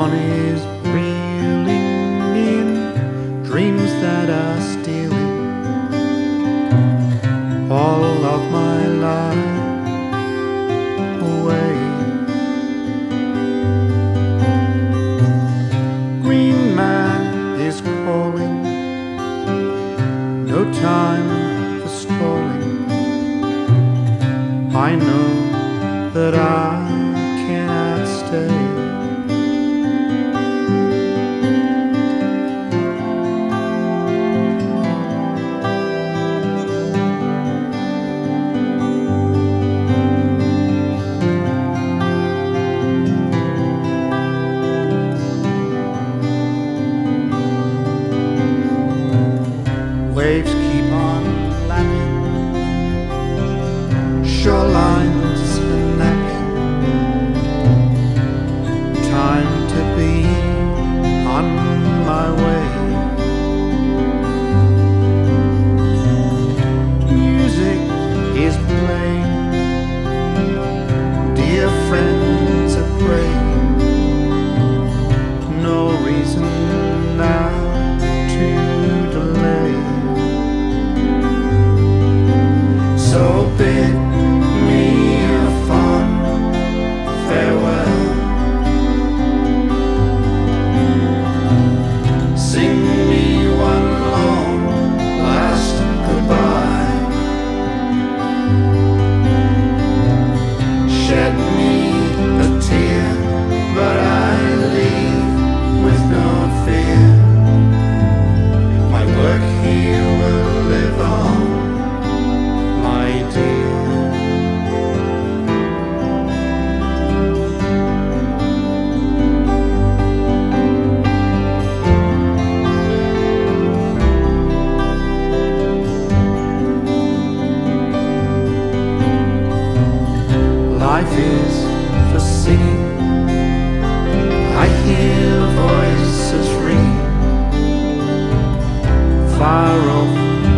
One is reeling in dreams that are stealing all of my life away. Green man is calling, no time for stalling. I know that I cannot stay. Waves keep on lapping, shorelines snapping. Time to be on my way. Music is playing, dear friends are praying. No reason now to delay. So bid me a fond farewell. Sing me one long last goodbye. Shed me a tear, but I leave with no fear. My work here will live on, my dear. Life is for singing. I hear voices ring far off